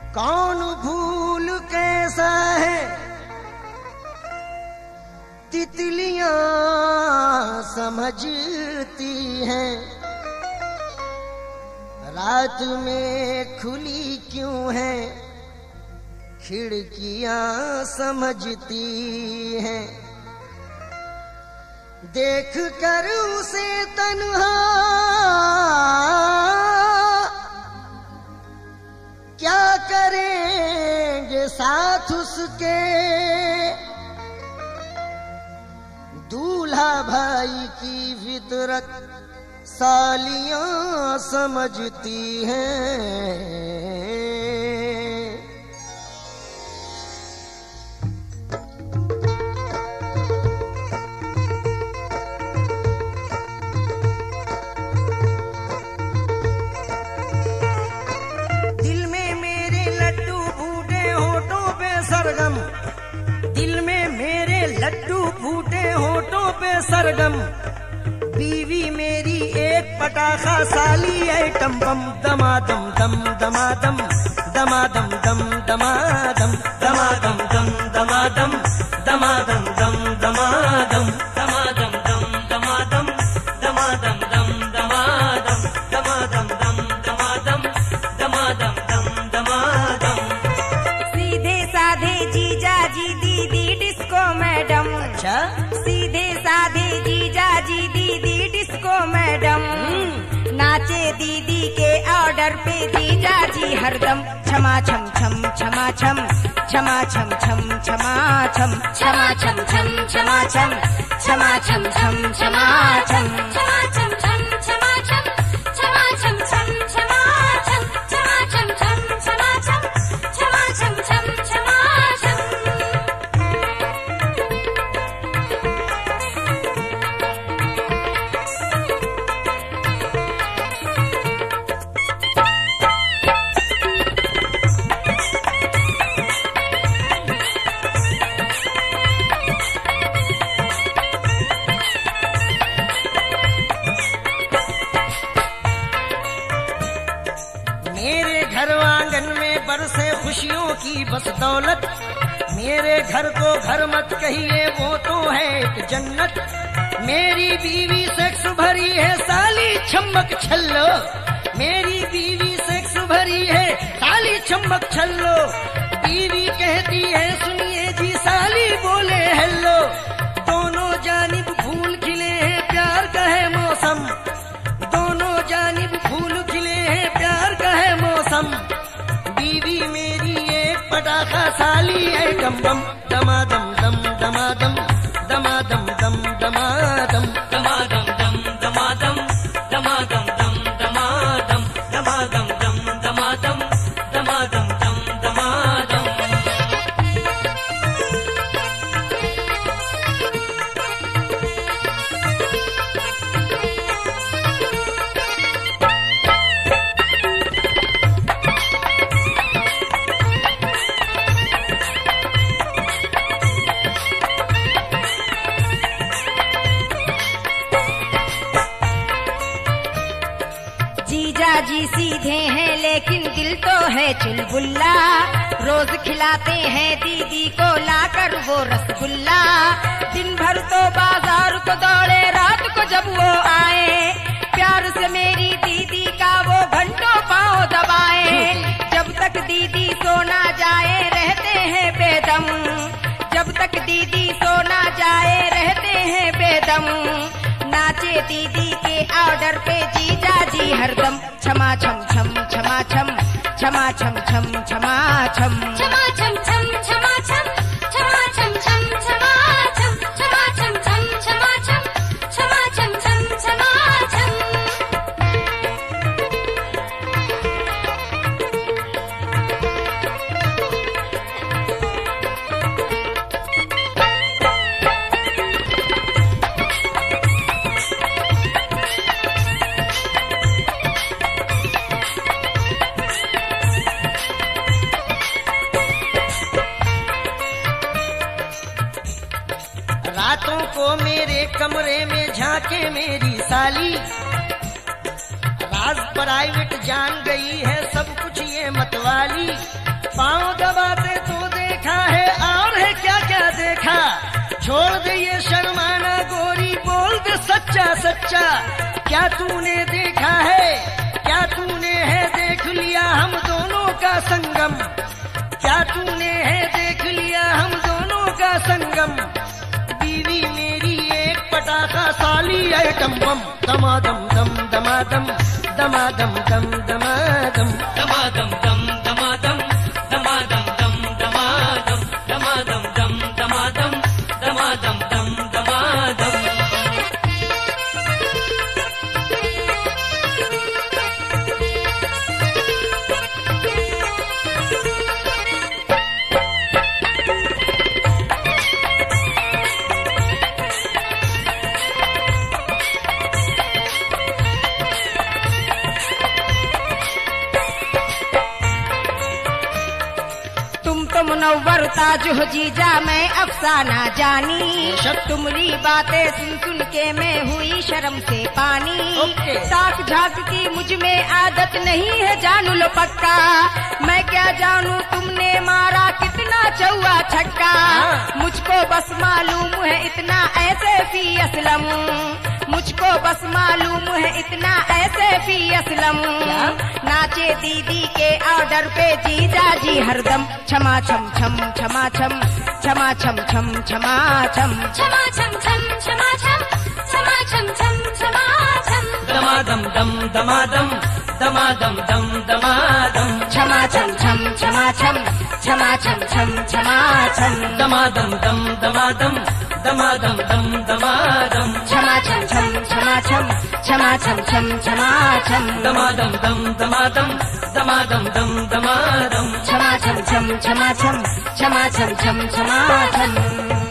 कौन भूल कैसा है तितलियां समझती हैं, रात में खुली क्यों है खिड़कियां समझती हैं। देख कर उसे तन्हा क्या करेंगे साथ उसके, दूल्हा भाई की फितरत सालियां समझती हैं। दिल में मेरे लड्डू फूटे होठों पे सरगम, दिल में मेरे लड्डू फूटे होठों पे सरगम, बीवी मेरी एक पटाखा साली आइटम बम, दमादम दम दमादम दमादम दम दमादम दमादम दम दमादम दमादम दम दमादम दमादम दम दमादम दमादम दम दमादम दमादम दम दमादम दमादम दम दमादम। सीधे साधे जीजा जी दीदी डिस्को मैडम, अच्छा सीधे साधे जीजा जी दीदी डिस्को मैडम, नाचे दीदी के ऑर्डर पे जीजा जी हरदम, क्षमा छम छम क्षमा छम क्षमा छम छम क्षमा छम क्षमा छम छम क्षमा छम क्षमा छम छम क्षमा छम क्षमा छम छम क्षमा छम क्षमा छम छम क्षमा छम क्षमा छम छम क्षमा छम क्षमा छम छम क्षमा छम। मेरे घर आंगन में बरसे खुशियों की बस दौलत, मेरे घर को घर मत कहिए वो तो है एक जन्नत, मेरी बीवी सेक्स भरी है साली चम्मक छल्लो, मेरी बीवी सेक्स भरी है साली चम्मक छल्लो, बीवी कहती है सुनिए जी साली बोले हेलो, दोनों जानिब फूल खिले हैं प्यार का है मौसम, दोनों जानिब फूल खिले हैं प्यार का है मौसम, बीवी मेरी एक पटाखा साली है डम बम, दमादम दम दमादम दमादम दम दमादम दमादम दम दमादम दमादम दम दमादम दमादम दम दमादम दमादम दम दमादम। जीजा जी सीधे हैं लेकिन दिल तो है चुलबुल्ला, रोज खिलाते हैं दीदी को लाकर वो रसगुल्ला, दिन भर तो बाजार को दौड़े रात को जब वो आए, प्यार से मेरी दीदी का वो घंटों पाँव दबाए, जब तक दीदी सोना जाए रहते हैं बेदम, जब तक दीदी सोना जाए रहते हैं बेदम, नाचे दीदी के ऑर्डर पे जीजा जी हरदम, क्षमा छम छम क्षमा छम क्षमा छम छम क्षमा छम क्षमा छम छम क्षमा छम क्षमा छम छम क्षमा छम क्षमा छम छम क्षमा छम क्षमा छम छम क्षमा छम। रातों को मेरे कमरे में झांके मेरी साली, राज प्राइवेट जान गई है सब कुछ ये मतवाली, सच्चा सच्चा। क्या तूने देखा है, क्या तूने है देख लिया हम दोनों का संगम। क्या तूने है देख लिया हम दोनों का संगम। बीवी मेरी एक पटाखा साली आइटम बम। दमादम दम दमादम दमादम दम दमादम दमादम दम दमादम दमादम दम दमादम दमादम दम दमादम दमादम दम दमादम। मुनव्वर ताज हो जीजा मैं अफसाना जानी। तुमरी बातें सुन सुन के मैं हुई शर्म से पानी। ताक झाक की मुझ में आदत नहीं है जानू लो पक्का। मैं क्या जानू तुमने मारा कितना चौवा छक्का। मुझको बस मालूम है इतना ऐसे फी असलम। मुझको बस मालूम है इतना ऐसे फी असलम। नाचे दीदी के ऑर्डर पे जीजा जी हरदम। क्षमा छम छम क्षमा छम क्षमा छम छम क्षमा छम क्षमा छम छम क्षमा छम क्षमा छम छम क्षमा छम। दमादम दम दमादम दमादम दम दमादम। क्षमा छम छम क्षमा छम क्षमा छम छम क्षमा छम। दमादम दम दमादम दमादम दम दमादम। क्षमा छम छम क्षमा छम क्षमा छम छम क्षमा छम। दमादम दम दमादम दमादम दम दमादम। क्षमा छम छम क्षमा छम क्षमा छम छम क्षमा छम।